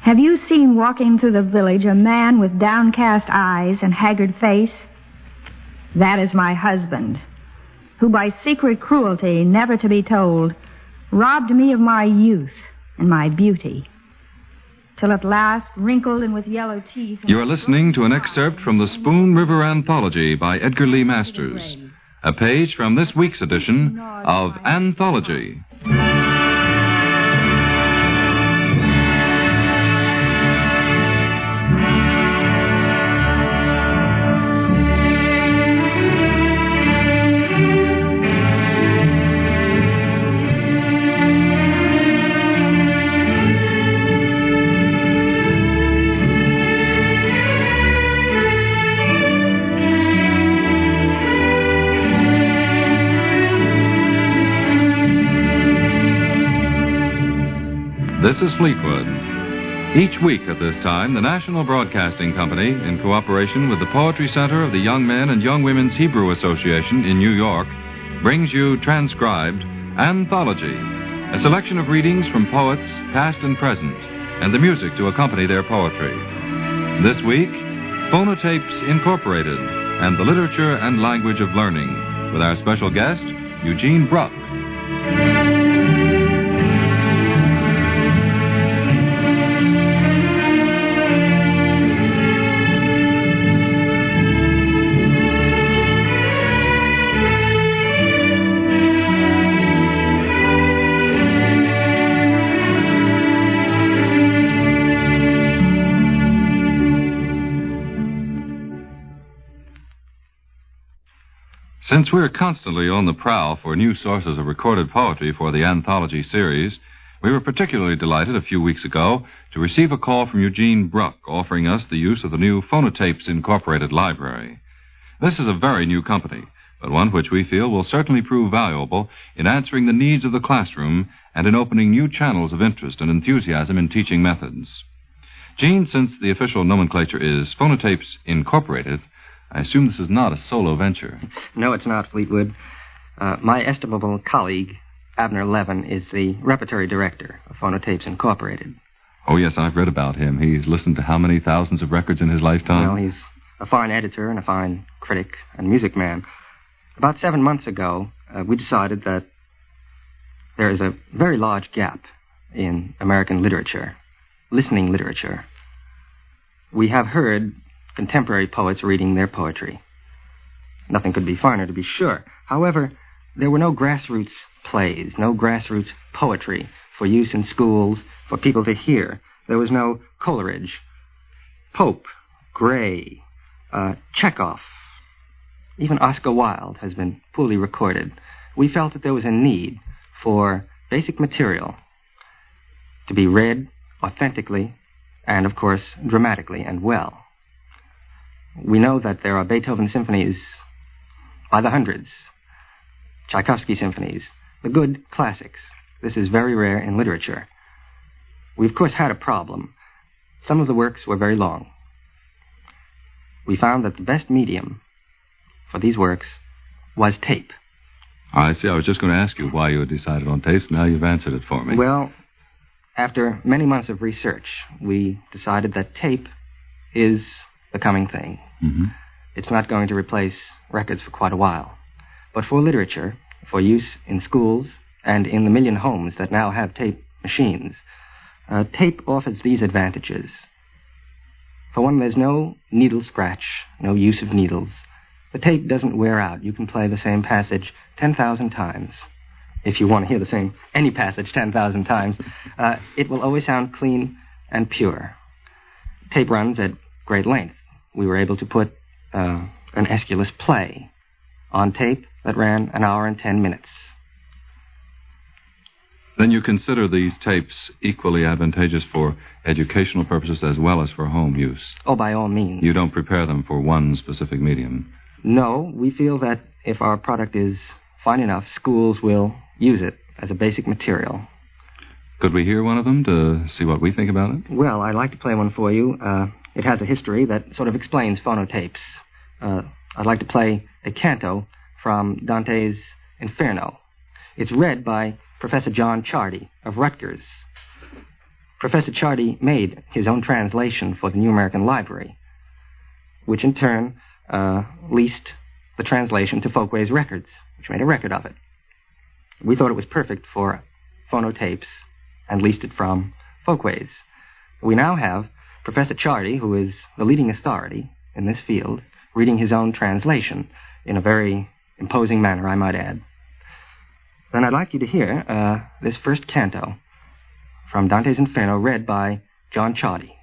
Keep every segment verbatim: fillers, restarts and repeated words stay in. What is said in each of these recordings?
Have you seen walking through the village a man with downcast eyes and haggard face? That is my husband, who by secret cruelty, never to be told, robbed me of my youth and my beauty, till at last, wrinkled and with yellow teeth... You are listening to an excerpt from the Spoon River Anthology by Edgar Lee Masters, a page from this week's edition of Anthology. This is Fleetwood. Each week at this time, the National Broadcasting Company, in cooperation with the Poetry Center of the Young Men and Young Women's Hebrew Association in New York, brings you transcribed Anthology, a selection of readings from poets, past and present, and the music to accompany their poetry. This week, Phonotapes Incorporated and the Literature and Language of Learning, with our special guest, Eugene Bruck. Since we're constantly on the prowl for new sources of recorded poetry for the Anthology series, we were particularly delighted a few weeks ago to receive a call from Eugene Bruck offering us the use of the new Phonotapes Incorporated library. This is a very new company, but one which we feel will certainly prove valuable in answering the needs of the classroom and in opening new channels of interest and enthusiasm in teaching methods. Gene, since the official nomenclature is Phonotapes Incorporated, I assume this is not a solo venture. No, it's not, Fleetwood. Uh, my estimable colleague, Abner Levin, is the repertory director of Phonotapes Incorporated. Oh, yes, I've read about him. He's listened to how many thousands of records in his lifetime? Well, he's a fine editor and a fine critic and music man. About seven months ago, uh, we decided that there is a very large gap in American literature, listening literature. We have heard contemporary poets reading their poetry. Nothing could be finer, to be sure. However, there were no grassroots plays, no grassroots poetry for use in schools, for people to hear. There was no Coleridge, Pope, Gray, uh, Chekhov. Even Oscar Wilde has been poorly recorded. We felt that there was a need for basic material to be read authentically and, of course, dramatically and well. We know that there are Beethoven symphonies by the hundreds, Tchaikovsky symphonies, the good classics. This is very rare in literature. We, of course, had a problem. Some of the works were very long. We found that the best medium for these works was tape. I see. I was just going to ask you why you had decided on tapes. Now you've answered it for me. Well, after many months of research, we decided that tape is the coming thing. Mm-hmm. It's not going to replace records for quite a while. But for literature, for use in schools, and in the million homes that now have tape machines, uh, tape offers these advantages. For one, there's no needle scratch, no use of needles. The tape doesn't wear out. You can play the same passage ten thousand times. If you want to hear the same, any passage ten thousand times, uh, it will always sound clean and pure. Tape runs at great length. We were able to put uh, an Aeschylus play on tape that ran an hour and ten minutes. Then you consider these tapes equally advantageous for educational purposes as well as for home use? Oh, by all means. You don't prepare them for one specific medium? No, we feel that if our product is fine enough, schools will use it as a basic material. Could we hear one of them to see what we think about it? Well, I'd like to play one for you. Uh, it has a history that sort of explains phonotapes. Uh, I'd like to play a canto from Dante's Inferno. It's read by Professor John Chardy of Rutgers. Professor Chardy made his own translation for the New American Library, which in turn uh, leased the translation to Folkways Records, which made a record of it. We thought it was perfect for phonotapes and leased it from Folkways. We now have Professor Chardy, who is the leading authority in this field, reading his own translation in a very imposing manner, I might add. Then I'd like you to hear uh, this first canto from Dante's Inferno, read by John Chardy.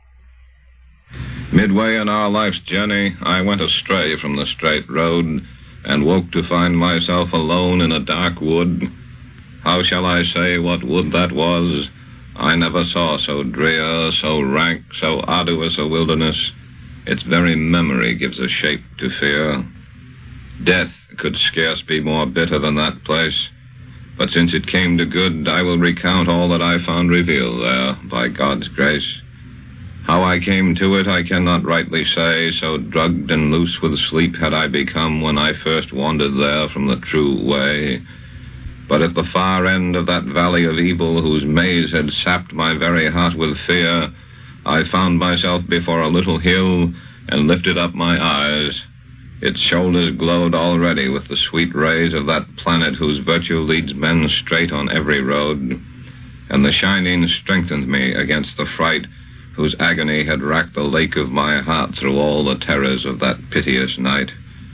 Midway in our life's journey, I went astray from the straight road and woke to find myself alone in a dark wood. How shall I say what wood that was? I never saw so drear, so rank, so arduous a wilderness. Its very memory gives a shape to fear. Death could scarce be more bitter than that place. But since it came to good, I will recount all that I found revealed there, by God's grace. How I came to it I cannot rightly say, so drugged and loose with sleep had I become when I first wandered there from the true way. But at the far end of that valley of evil, whose maze had sapped my very heart with fear, I found myself before a little hill and lifted up my eyes. Its shoulders glowed already with the sweet rays of that planet whose virtue leads men straight on every road, and the shining strengthened me against the fright whose agony had racked the lake of my heart through all the terrors of that piteous night.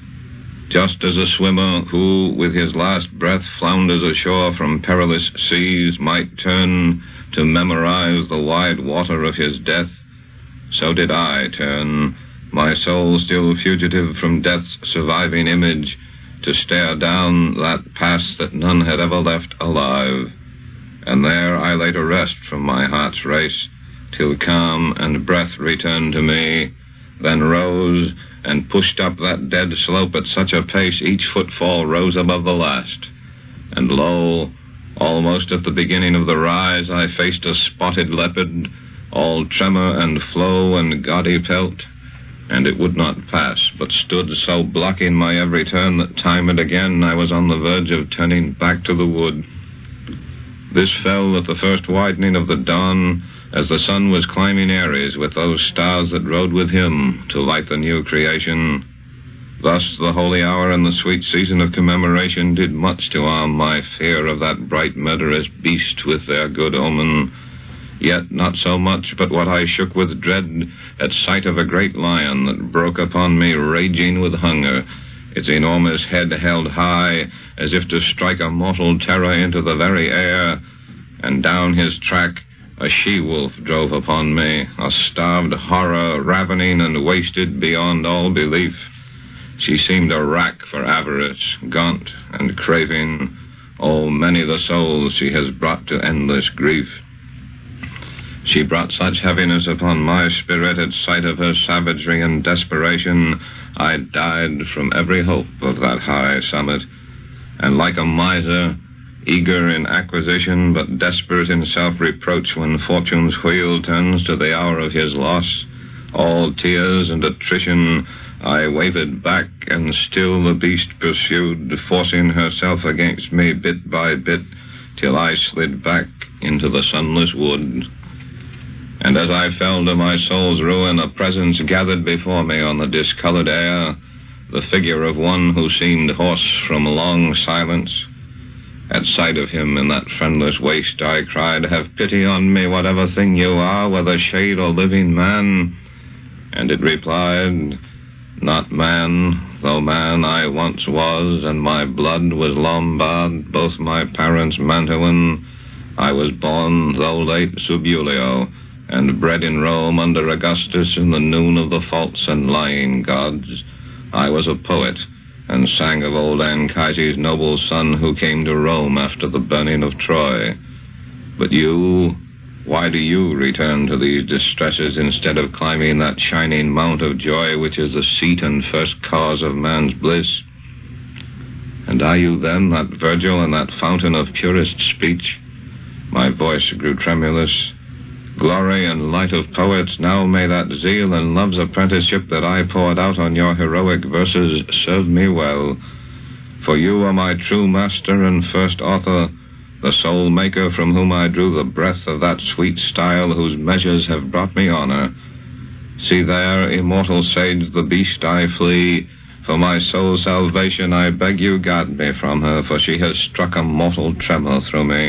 Just as a swimmer who, with his last breath, flounders ashore from perilous seas, might turn to memorize the wide water of his death, so did I turn, my soul still fugitive from death's surviving image, to stare down that past that none had ever left alive. And there I lay to rest from my heart's race, till calm and breath returned to me, then rose and pushed up that dead slope at such a pace each footfall rose above the last. And lo, almost at the beginning of the rise, I faced a spotted leopard, all tremor and flow and gaudy pelt, and it would not pass, but stood so blocking my every turn that time and again I was on the verge of turning back to the wood. This fell at the first widening of the dawn, as the sun was climbing Aries with those stars that rode with him to light the new creation. Thus the holy hour and the sweet season of commemoration did much to arm my fear of that bright murderous beast with their good omen. Yet not so much but what I shook with dread at sight of a great lion that broke upon me raging with hunger, its enormous head held high as if to strike a mortal terror into the very air, and down his track a she-wolf drove upon me, a starved horror, ravening and wasted beyond all belief. She seemed a rack for avarice, gaunt and craving. Oh, many the souls she has brought to endless grief. She brought such heaviness upon my spirit at sight of her savagery and desperation, I died from every hope of that high summit, and like a miser, eager in acquisition but desperate in self-reproach when fortune's wheel turns to the hour of his loss, all tears and attrition, I wavered back, and still the beast pursued, forcing herself against me bit by bit, till I slid back into the sunless wood. And as I fell to my soul's ruin, a presence gathered before me on the discolored air, the figure of one who seemed hoarse from long silence. At sight of him in that friendless waste, I cried, "Have pity on me, whatever thing you are, whether shade or living man." And it replied, "Not man, though man I once was, and my blood was Lombard, both my parents Mantuan. I was born, though late, Subulio, and bred in Rome under Augustus in the noon of the false and lying gods. I was a poet, and sang of old Anchises' noble son who came to Rome after the burning of Troy. But you, why do you return to these distresses instead of climbing that shining mount of joy which is the seat and first cause of man's bliss? And are you then that Virgil and that fountain of purest speech?" My voice grew tremulous. "Glory and light of poets, now may that zeal and love's apprenticeship that I poured out on your heroic verses serve me well. For you are my true master and first author, the sole maker from whom I drew the breath of that sweet style whose measures have brought me honor. See there, immortal sage, the beast I flee. For my soul's salvation, I beg you guard me from her, for she has struck a mortal tremor through me.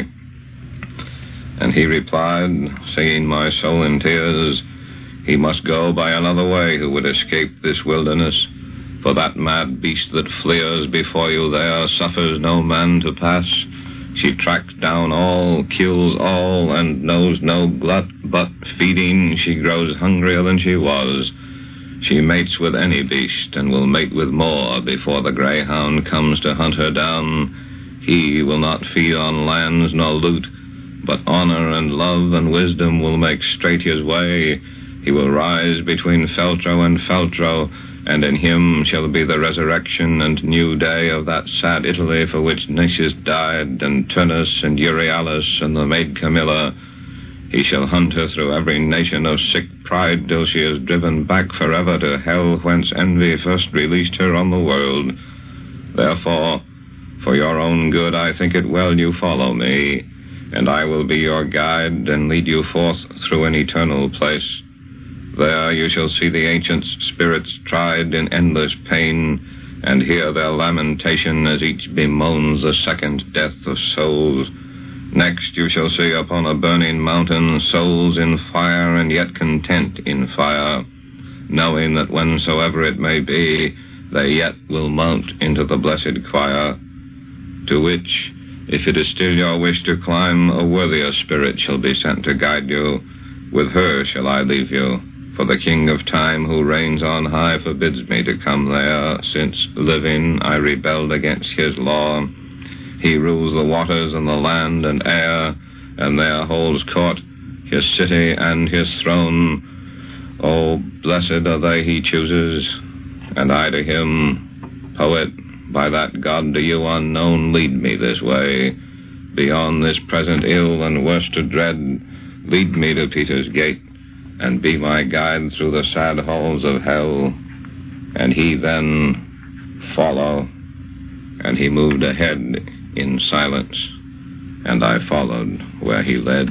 And he replied, seeing my soul in tears, he must go by another way who would escape this wilderness. For that mad beast that fleers before you there suffers no man to pass. She tracks down all, kills all, and knows no glut, but feeding she grows hungrier than she was. She mates with any beast, and will mate with more before the greyhound comes to hunt her down. He will not feed on lands nor loot, but honor and love and wisdom will make straight his way. He will rise between Feltro and Feltro, and in him shall be the resurrection and new day of that sad Italy for which Nicias died, and Turnus and Euryalus and the maid Camilla. He shall hunt her through every nation of sick pride till she is driven back forever to hell, whence envy first released her on the world. Therefore, for your own good, I think it well you follow me, and I will be your guide and lead you forth through an eternal place. There you shall see the ancient spirits tried in endless pain, and hear their lamentation as each bemoans the second death of souls. Next you shall see upon a burning mountain souls in fire and yet content in fire, knowing that whensoever it may be, they yet will mount into the blessed choir, to which, if it is still your wish to climb, a worthier spirit shall be sent to guide you. With her shall I leave you. For the King of Time who reigns on high forbids me to come there, since, living, I rebelled against his law. He rules the waters and the land and air, and there holds court, his city and his throne. Oh, blessed are they he chooses, and I to him. Poet, by that God to you unknown, lead me this way. Beyond this present ill and worse to dread, lead me to Peter's gate, and be my guide through the sad halls of hell. And he then follow. And he moved ahead in silence, and I followed where he led.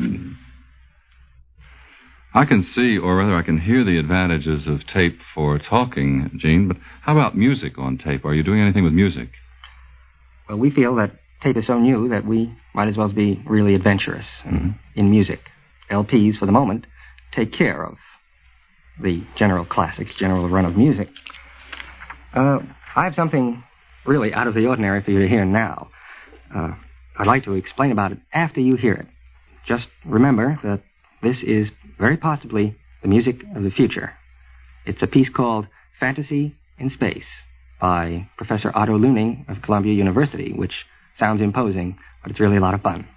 I can see, or rather I can hear the advantages of tape for talking, Gene, but how about music on tape? Are you doing anything with music? Well, we feel that tape is so new that we might as well be really adventurous mm-hmm. in music. L Ps, for the moment, take care of the general classics, general run of music. Uh, I have something really out of the ordinary for you to hear now. Uh, I'd like to explain about it after you hear it. Just remember that this is very possibly the music of the future. It's a piece called Fantasy in Space by Professor Otto Luning of Columbia University, which sounds imposing, but it's really a lot of fun.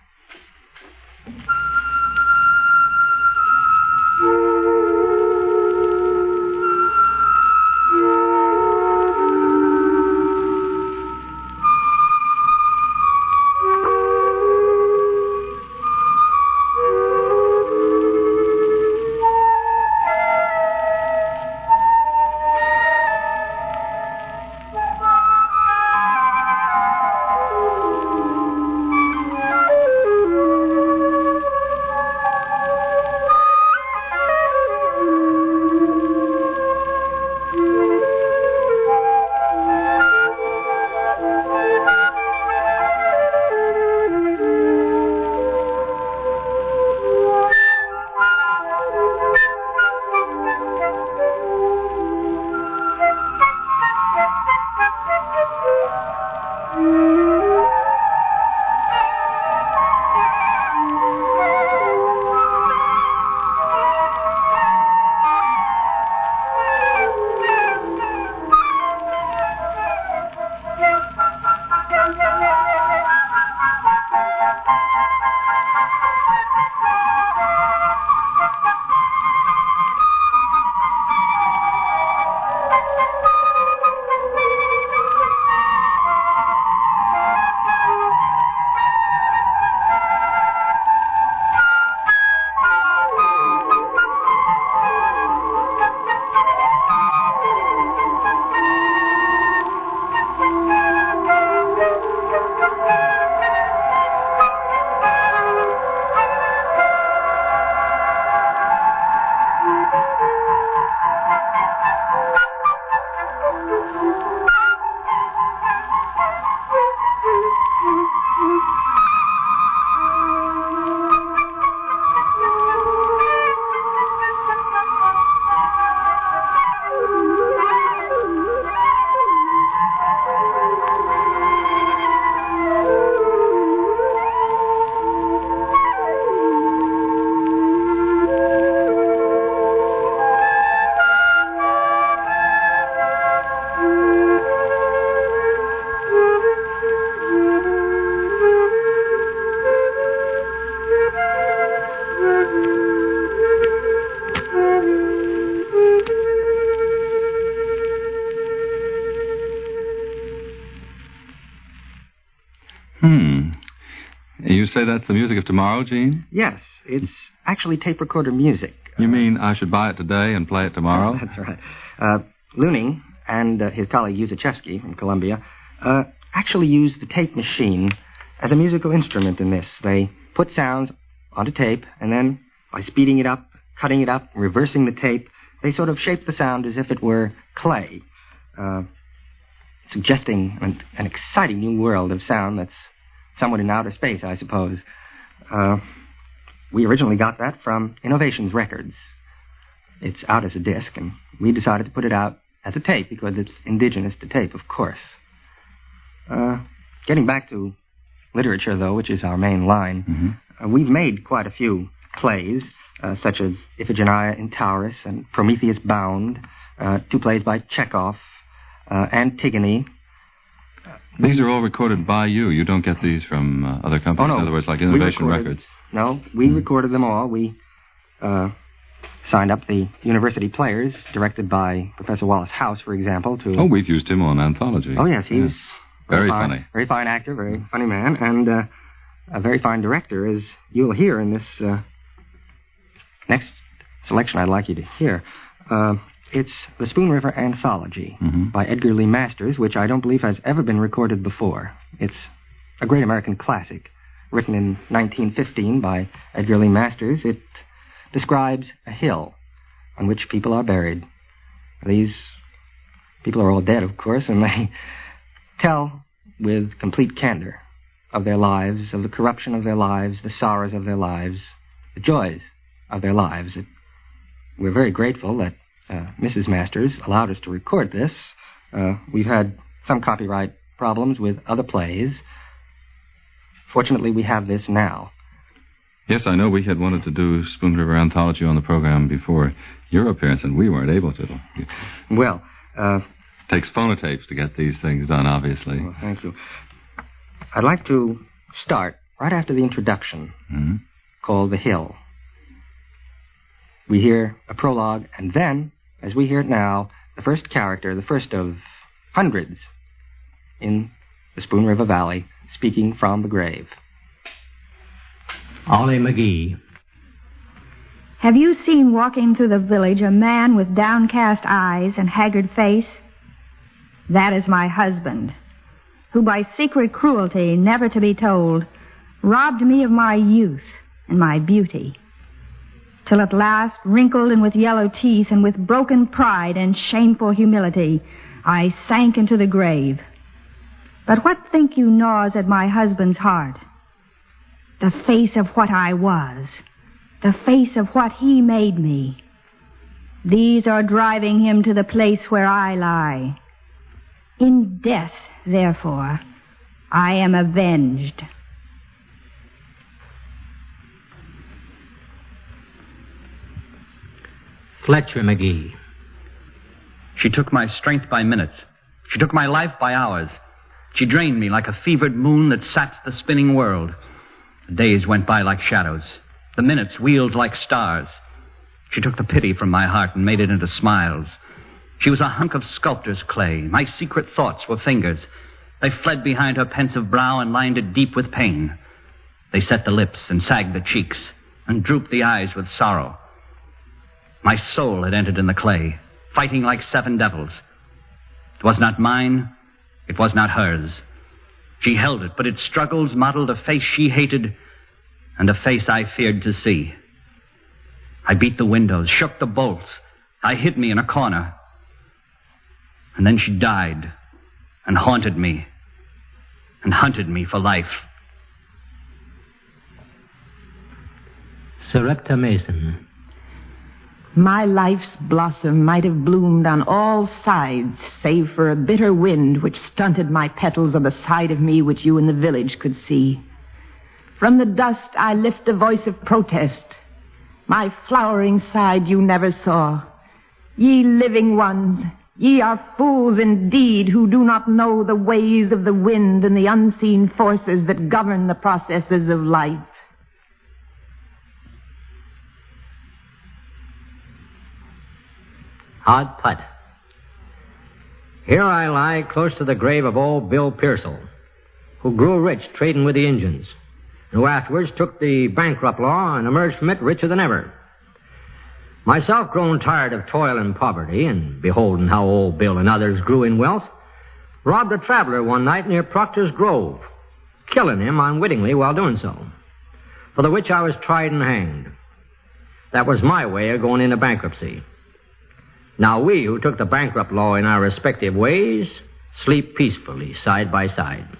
Hmm. You say that's the music of tomorrow, Gene? Yes, it's actually tape recorder music. You mean I should buy it today and play it tomorrow? That's right. Uh, Luning and uh, his colleague Yuzachevsky from Columbia uh, actually used the tape machine as a musical instrument in this. They put sounds onto tape, and then by speeding it up, cutting it up, reversing the tape, they sort of shaped the sound as if it were clay, uh, suggesting an, an exciting new world of sound that's somewhat in outer space, I suppose. Uh, we originally got that from Innovations Records. It's out as a disc, and we decided to put it out as a tape because it's indigenous to tape, of course. Uh, getting back to literature, though, which is our main line, mm-hmm. uh, we've made quite a few plays, uh, such as Iphigenia in Tauris and Prometheus Bound, uh, two plays by Chekhov, uh, Antigone. These are all recorded by you. You don't get these from uh, other companies, oh, no. in other words, like Innovation Records. No, we mm. recorded them all. We uh, signed up the University Players, directed by Professor Wallace House, for example. To Oh, we've used him on Anthology. Oh, yes, he's... Yes. Very fine, funny. Very fine actor, very funny man, and uh, a very fine director, as you'll hear in this uh, next selection I'd like you to hear. Uh, it's the Spoon River Anthology mm-hmm. by Edgar Lee Masters, which I don't believe has ever been recorded before. It's a great American classic, written in nineteen fifteen by Edgar Lee Masters. It describes a hill on which people are buried. These people are all dead, of course, and they tell with complete candor of their lives, of the corruption of their lives, the sorrows of their lives, the joys of their lives. It, we're very grateful that uh, Missus Masters allowed us to record this. Uh, we've had some copyright problems with other plays. Fortunately, we have this now. Yes, I know we had wanted to do Spoon River Anthology on the program before your appearance, and we weren't able to. Well, uh... It takes phonotapes to get these things done, obviously. Well, thank you. I'd like to start right after the introduction, mm-hmm. called The Hill. We hear a prologue, and then, as we hear it now, the first character, the first of hundreds in the Spoon River Valley, speaking from the grave. Ollie McGee. Have you seen walking through the village a man with downcast eyes and haggard face? That is my husband, who by secret cruelty, never to be told, robbed me of my youth and my beauty, till at last, wrinkled and with yellow teeth and with broken pride and shameful humility, I sank into the grave. But what think you gnaws at my husband's heart? The face of what I was, the face of what he made me. These are driving him to the place where I lie. In death, therefore, I am avenged. Fletcher McGee. She took my strength by minutes. She took my life by hours. She drained me like a fevered moon that saps the spinning world. The days went by like shadows. The minutes wheeled like stars. She took the pity from my heart and made it into smiles. She was a hunk of sculptor's clay. My secret thoughts were fingers. They fled behind her pensive brow and lined it deep with pain. They set the lips and sagged the cheeks and drooped the eyes with sorrow. My soul had entered in the clay, fighting like seven devils. It was not mine. It was not hers. She held it, but its struggles modeled a face she hated and a face I feared to see. I beat the windows, shook the bolts. I hid me in a corner. And then she died and haunted me and hunted me for life. Sarepta Mason. My life's blossom might have bloomed on all sides, save for a bitter wind which stunted my petals on the side of me which you in the village could see. From the dust I lift a voice of protest. My flowering side you never saw. Ye living ones, ye are fools indeed who do not know the ways of the wind and the unseen forces that govern the processes of life. Hard putt. Here I lie close to the grave of old Bill Pearsall, who grew rich trading with the Indians, and who afterwards took the bankrupt law and emerged from it richer than ever. Myself grown tired of toil and poverty, and beholding how old Bill and others grew in wealth, robbed a traveler one night near Proctor's Grove, killing him unwittingly while doing so, for the which I was tried and hanged. That was my way of going into bankruptcy. Now we who took the bankrupt law in our respective ways sleep peacefully side by side.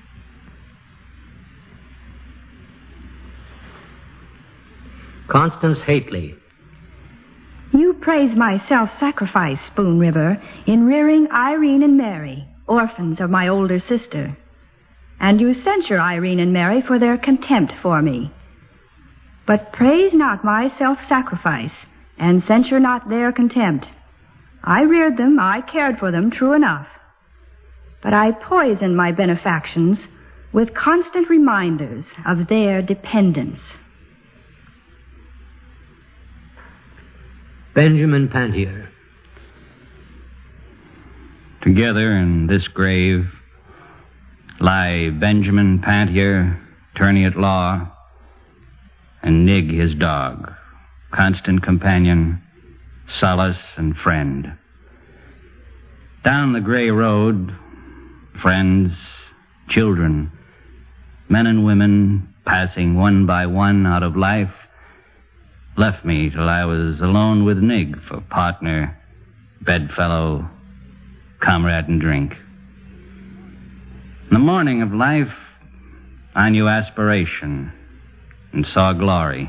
Constance Hately. You praise my self-sacrifice, Spoon River, in rearing Irene and Mary, orphans of my older sister. And you censure Irene and Mary for their contempt for me. But praise not my self-sacrifice, and censure not their contempt. I reared them, I cared for them, true enough. But I poisoned my benefactions with constant reminders of their dependence. Benjamin Pantier. Together in this grave lie Benjamin Pantier, attorney at law, and Nig, his dog, constant companion, solace and friend. Down the gray road, friends, children, men and women, passing one by one out of life, left me till I was alone with Nig for partner, bedfellow, comrade in drink. In the morning of life, I knew aspiration and saw glory.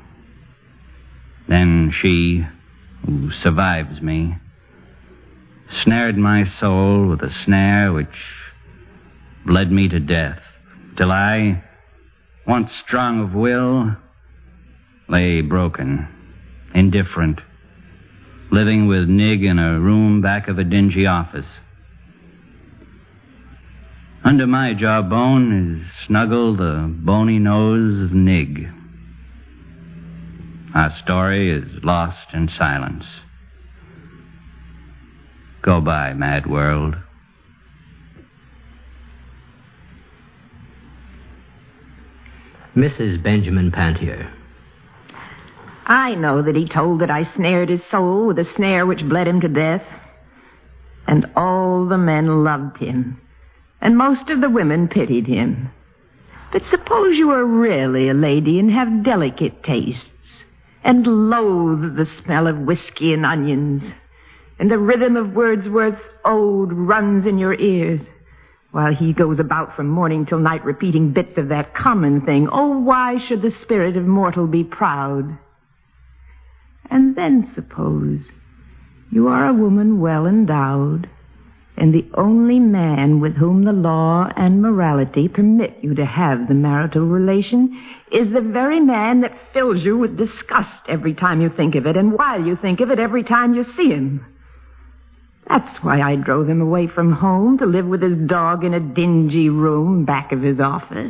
Then she, who survives me, snared my soul with a snare which led me to death, till I, once strong of will, lay broken, indifferent, living with Nig in a room back of a dingy office. Under my jawbone is snuggled the bony nose of Nig. Our story is lost in silence. Go by, mad world. Missus Benjamin Pantier. I know that he told that I snared his soul with a snare which bled him to death. And all the men loved him, and most of the women pitied him. But suppose you are really a lady and have delicate tastes, and loathe the smell of whiskey and onions, and the rhythm of Wordsworth's ode runs in your ears, while he goes about from morning till night repeating bits of that common thing. Oh, why should the spirit of mortal be proud? And then suppose you are a woman well endowed, and the only man with whom the law and morality permit you to have the marital relation is the very man that fills you with disgust every time you think of it, and while you think of it, every time you see him. That's why I drove him away from home to live with his dog in a dingy room back of his office.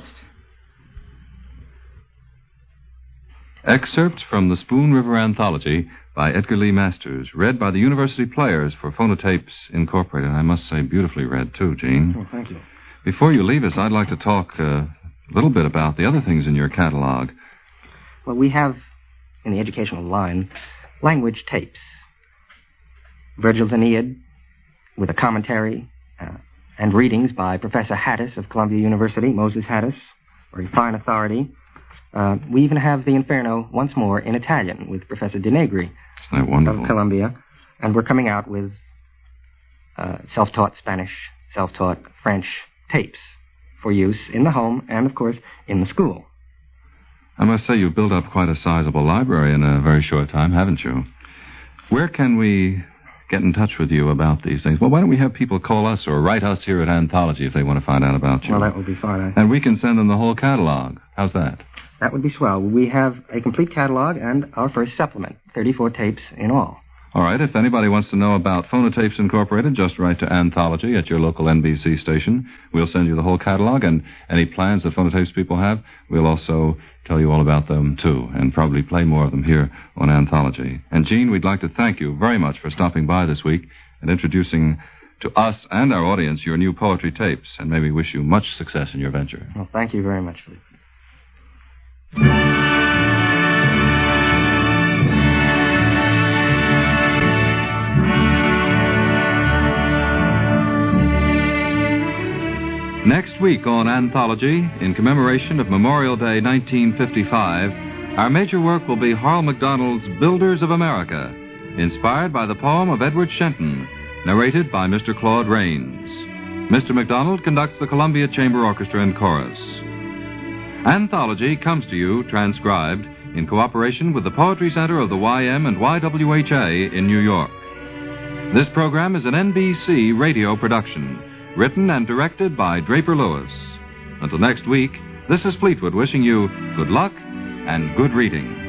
Excerpts from the Spoon River Anthology by Edgar Lee Masters, read by the University Players for Phonotapes Incorporated. I must say, beautifully read, too, Gene. Oh, thank you. Before you leave us, I'd like to talk uh, a little bit about the other things in your catalog. Well, we have, in the educational line, language tapes. Virgil's Aeneid, with a commentary, uh, and readings by Professor Hattis of Columbia University, Moses Hattis, very fine authority. Uh, we even have the Inferno once more in Italian with Professor De Negri Isn't that wonderful? of Columbia. And we're coming out with uh, self-taught Spanish, self-taught French tapes for use in the home and, of course, in the school. I must say you've built up quite a sizable library in a very short time, haven't you? Where can we get in touch with you about these things? Well, why don't we have people call us or write us here at Anthology if they want to find out about you? Well, that would be fine. And we can send them the whole catalog. How's that? That would be swell. We have a complete catalog and our first supplement, thirty-four tapes in all. All right, if anybody wants to know about Phonotapes Incorporated, just write to Anthology at your local N B C station. We'll send you the whole catalog, and any plans that Phonotapes people have, we'll also tell you all about them, too, and probably play more of them here on Anthology. And, Gene, we'd like to thank you very much for stopping by this week and introducing to us and our audience your new poetry tapes, and maybe wish you much success in your venture. Well, thank you very much, Philippe. Next week on Anthology, in commemoration of Memorial Day nineteen fifty-five, our major work will be Harl MacDonald's Builders of America, inspired by the poem of Edward Shenton, narrated by Mister Claude Rains. Mister MacDonald conducts the Columbia Chamber Orchestra and Chorus. Anthology comes to you, transcribed, in cooperation with the Poetry Center of the Y M and Y W H A in New York. This program is an N B C radio production, written and directed by Draper Lewis. Until next week, this is Fleetwood wishing you good luck and good reading.